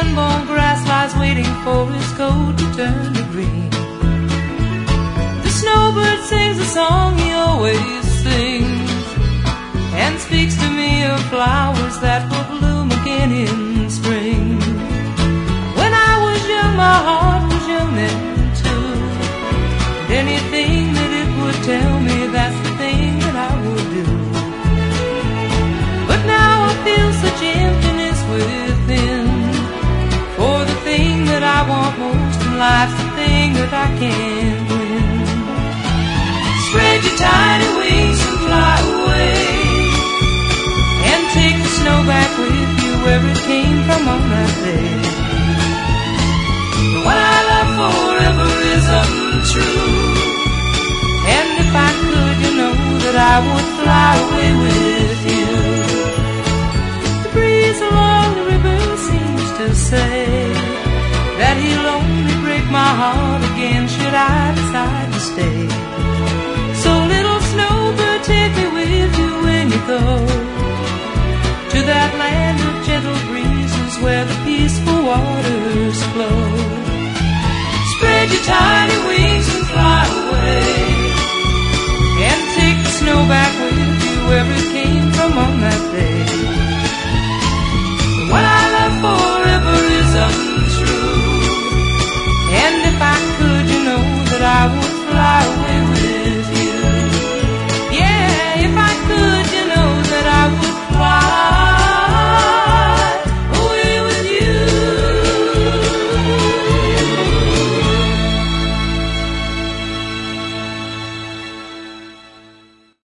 unborn grass lies waiting for its coat to turn to green. The snowbird sings a song he always sings, and speaks to me of flowers that will bloom again in spring. When I was young, my heart was young then too, and anything that it would tell me, that's the thing that I would do. But now I feel such emptiness within, for the thing that I want most in life's the thing that I can't win. Spread your tiny wings and fly away, and take the snow back with you where it came from on that day. What I love forever is untrue, and if I could, you know that I would fly away with you. The breeze along the river seems to say that he'll only break my heart again should I decide to stay. So little snowbird, take me with you when you go to that land of gentle breezes where the peaceful waters flow. Spread your tiny wings and fly away, and take the snow back with you where it came from on that day.